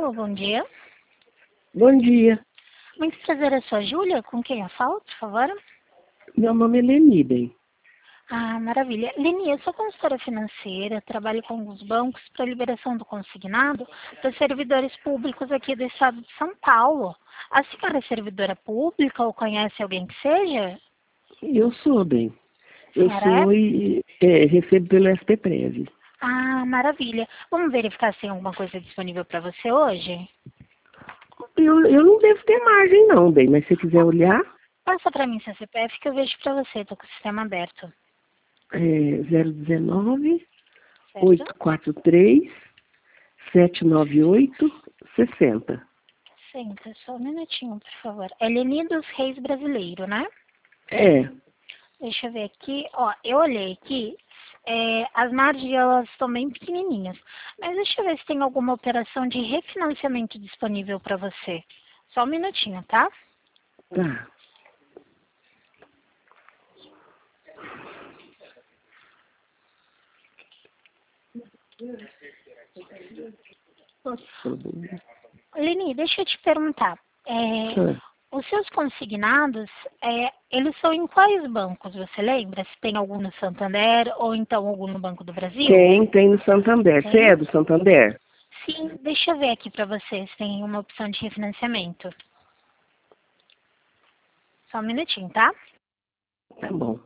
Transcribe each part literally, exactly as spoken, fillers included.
Alô, bom dia. Bom dia. Muito prazer, eu sou a Júlia. Com quem eu falo, por favor? Meu nome é Leni, bem. Ah, maravilha. Leni, eu sou consultora financeira, trabalho com alguns bancos para liberação do consignado para servidores públicos aqui do estado de São Paulo. A senhora é servidora pública ou conhece alguém que seja? Eu sou, bem. A Eu senhora sou é? e é, recebo pelo S P Prev. Ah, maravilha. Vamos verificar se tem alguma coisa disponível para você hoje? Eu, eu não devo ter margem não, bem, mas se quiser olhar, Passa para mim seu C P F que eu vejo para você, estou com o sistema aberto. é zero um nove, Certo? oito quatro três, sete nove oito, seis zero. Senta, só um minutinho, por favor. É Leni dos Reis Brasileiro, né? É, Deixa eu ver aqui. Ó, eu olhei aqui. É, as margens elas estão bem pequenininhas. Mas deixa eu ver se tem alguma operação de refinanciamento disponível para você. Só um minutinho, tá? tá. Leni, deixa eu te perguntar. É, Ah, os seus consignados, é, eles são em quais bancos? Você lembra? Se tem algum no Santander ou então algum no Banco do Brasil? Tem, tem no Santander. Você Tem? é do Santander? Sim, deixa eu ver aqui para você se tem uma opção de refinanciamento. Só um minutinho, tá? Tá bom.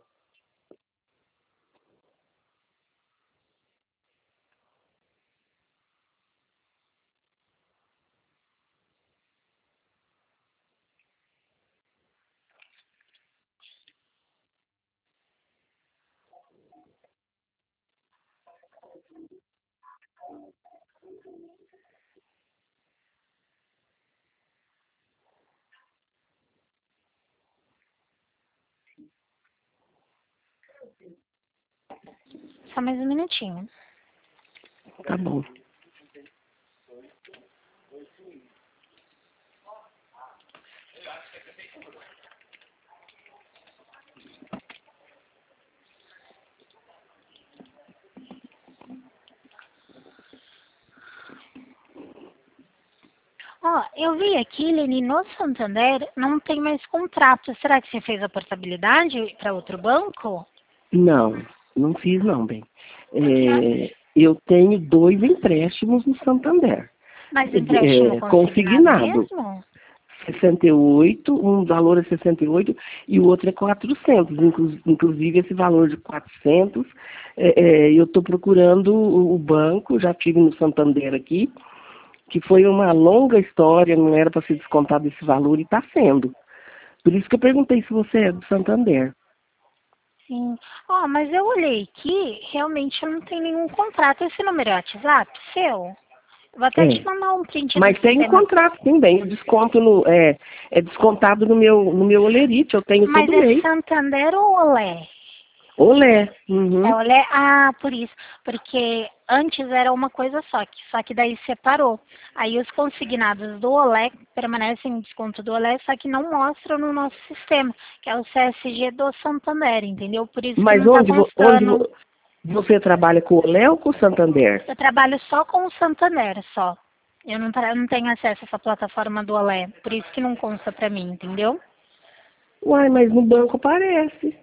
Só mais um minutinho. Tá bom. Ó, eu vi aqui, Leni, no Santander não tem mais contrato. Será que você fez a portabilidade para outro banco? Não, não fiz não, bem. Porque, É, eu tenho dois empréstimos no Santander. mas empréstimo É, consignado consignado. mesmo? sessenta e oito, um valor é sessenta e oito e o outro é quatrocentos. Inclu- Inclusive, esse valor de quatrocentos, é, é, eu estou procurando o, o banco, já tive no Santander aqui, que foi uma longa história, não era para ser descontado esse valor e está sendo. Por isso que eu perguntei se você é do Santander. Sim. Ó, mas eu olhei aqui, realmente não tem nenhum contrato. Esse número é WhatsApp seu? Eu vou até te É. mandar um print do Mas tem um sistema. contrato também, o desconto no, é, é descontado no meu, no meu olerite, eu tenho Mas todo é mês. Santander ou Olé? Olé. É Uhum. Olé? Ah, por isso. Porque antes era uma coisa só, que, só que daí separou. Aí os consignados do Olé permanecem em desconto do Olé, só que não mostram no nosso sistema, que é o C S G do Santander, entendeu? Por isso que Mas não está onde, vo- onde constando. vo- você trabalha com o Olé ou com o Santander? Eu trabalho só com o Santander, só. Eu não, tra- não tenho acesso a essa plataforma do Olé, por isso que não consta pra mim, entendeu? Uai, mas no banco aparece.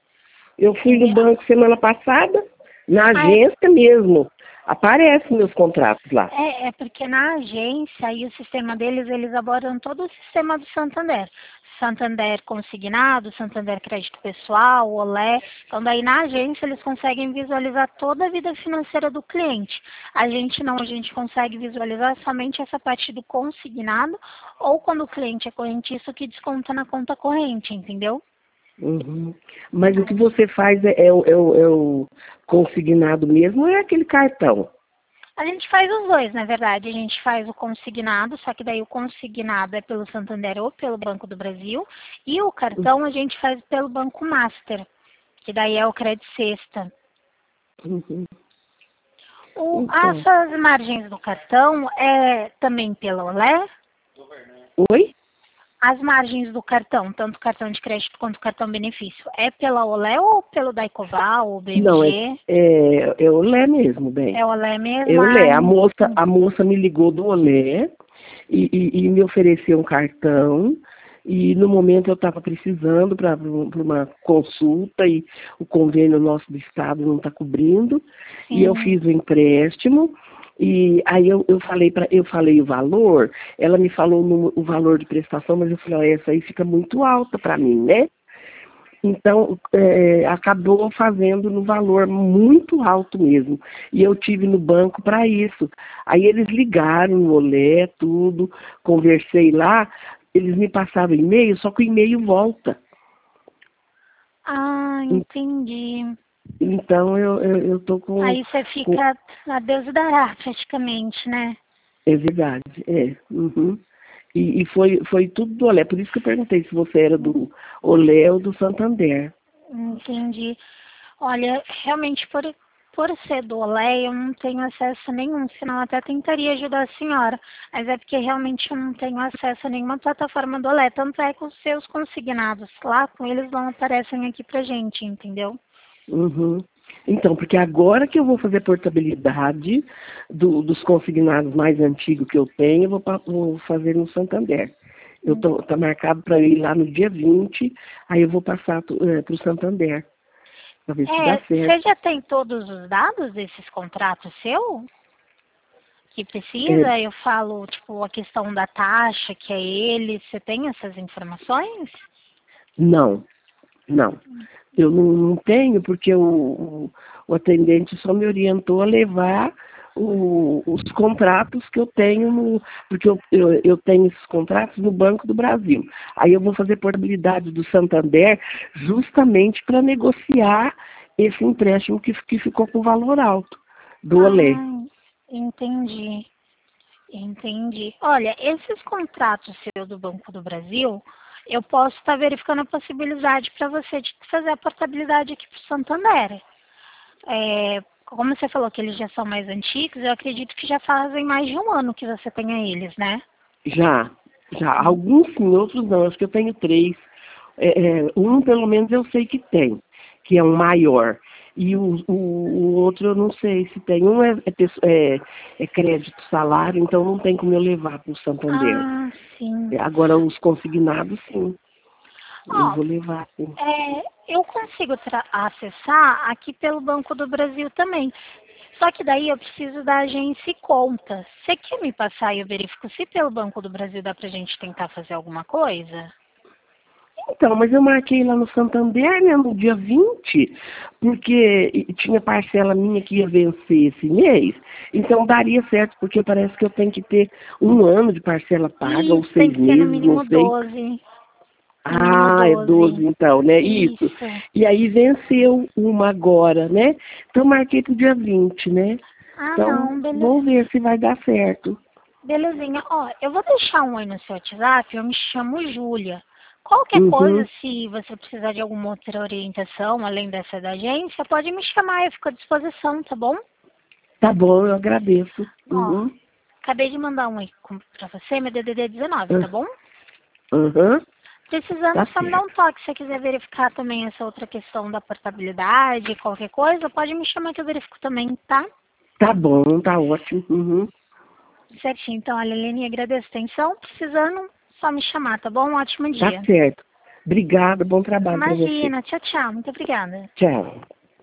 Eu fui no Sim. banco semana passada, na Ah, é agência mesmo. Aparecem meus contratos lá. É, é porque na agência e o sistema deles, eles abordam todo o sistema do Santander. Santander consignado, Santander crédito pessoal, Olé. Então daí na agência eles conseguem visualizar toda a vida financeira do cliente. A gente não, a gente consegue visualizar somente essa parte do consignado ou quando o cliente é correntista, o que desconta na conta corrente, entendeu? Uhum. Mas o que você faz é, é o, é o- é o consignado mesmo ou é aquele cartão? A gente faz os dois, na verdade. A gente faz o consignado, só que daí o consignado é pelo Santander ou pelo Banco do Brasil. E o cartão a gente faz pelo Banco Master, que daí é o Credit Sexta. Uhum. O, Então. essas margens do cartão é também pela Olé? Oi? As margens do cartão, tanto o cartão de crédito quanto o cartão benefício, é pela Olé ou pelo Daicoval ou Não, é, B M G? é, é Olé mesmo, bem. É Olé mesmo? É Olé. Ah, A moça, sim. a moça me ligou do Olé e, e, e me ofereceu um cartão. E no momento eu estava precisando para uma consulta e o convênio nosso do estado não está cobrindo. Sim. E eu fiz o empréstimo. E aí eu, eu falei para eu falei o valor, ela me falou no, o valor de prestação, mas eu falei, ó, essa aí fica muito alta para mim, né? Então, é, acabou fazendo no valor muito alto mesmo. E eu tive no banco para isso. Aí eles ligaram no Olé, tudo, conversei lá, eles me passaram e-mail, só que o e-mail volta. Ah, entendi. Então, eu, eu, eu tô com... Aí você fica com... a Deus dará, praticamente, né? É verdade, é. Uhum. E, e foi, foi tudo do Olé. Por isso que eu perguntei se você era do Olé ou do Santander. Entendi. Olha, realmente, por, por ser do Olé, eu não tenho acesso a nenhum, senão eu até tentaria ajudar a senhora. Mas é porque realmente eu não tenho acesso a nenhuma plataforma do Olé. Tanto é que os seus consignados lá, com eles não aparecem aqui pra gente, entendeu? Uhum. Então, porque agora que eu vou fazer portabilidade do, dos consignados mais antigos que eu tenho, eu vou, vou fazer no Santander. Eu tô, tá marcado para ir lá no dia vinte, aí eu vou passar é, para o Santander, para ver se É, dá certo. Você já tem todos os dados desses contratos seu? Que precisa? É, eu falo, tipo, a questão da taxa, que é ele, você tem essas informações? Não, não. Eu não, não tenho, porque o, o, o atendente só me orientou a levar o, os contratos que eu tenho, no, porque eu, eu, eu tenho esses contratos no Banco do Brasil. Aí eu vou fazer portabilidade do Santander justamente para negociar esse empréstimo que, que ficou com valor alto, do Olé. Ah, entendi. Entendi. Olha, esses contratos seus do Banco do Brasil, eu posso estar verificando a possibilidade para você de fazer a portabilidade aqui para o Santander. É, como você falou que eles já são mais antigos, eu acredito que já fazem mais de um ano que você tenha eles, né? Já, já. Alguns sim, outros não. Acho que eu tenho três. É, é, um, pelo menos, eu sei que tem, que é um maior. E o, o, o outro eu não sei se tem. Um é, é, é crédito, salário, então não tem como eu levar para o Santander. Ah, sim. Agora, os consignados, sim. Oh, eu vou levar, sim. É, eu consigo acessar aqui pelo Banco do Brasil também. Só que daí eu preciso da agência e conta. Você quer me passar e eu verifico se pelo Banco do Brasil dá pra gente tentar fazer alguma coisa? Então, mas eu marquei lá no Santander, né, no dia vinte, porque tinha parcela minha que ia vencer esse mês, então daria certo, porque parece que eu tenho que ter um ano de parcela paga, Isso, ou seis tem que ser no meses, mínimo não sei. doze. No mínimo Ah, é doze então, né? Isso. Isso. E aí venceu uma agora, né? Então marquei pro dia vinte, né? Ah, Então, não, beleza. vamos ver se vai dar certo. Belezinha. Ó, eu vou deixar um oi no seu WhatsApp, eu me chamo Júlia. Qualquer Uhum. coisa, se você precisar de alguma outra orientação, além dessa da agência, pode me chamar, eu fico à disposição, tá bom? Tá bom, eu agradeço. Uhum. Ó, acabei de mandar um oi pra você, meu D D D dezenove, tá bom? Uhum. Precisando, Tá só me dá um toque. Se você quiser verificar também essa outra questão da portabilidade, qualquer coisa, pode me chamar que eu verifico também, tá? Tá bom, tá ótimo. Uhum. Certinho. Então, olha, Helene, agradeço a atenção. Precisando, só me chamar, tá bom? Um ótimo dia. Tá certo. Obrigada, bom trabalho para você. Imagina. Tchau, tchau. Muito obrigada. Tchau.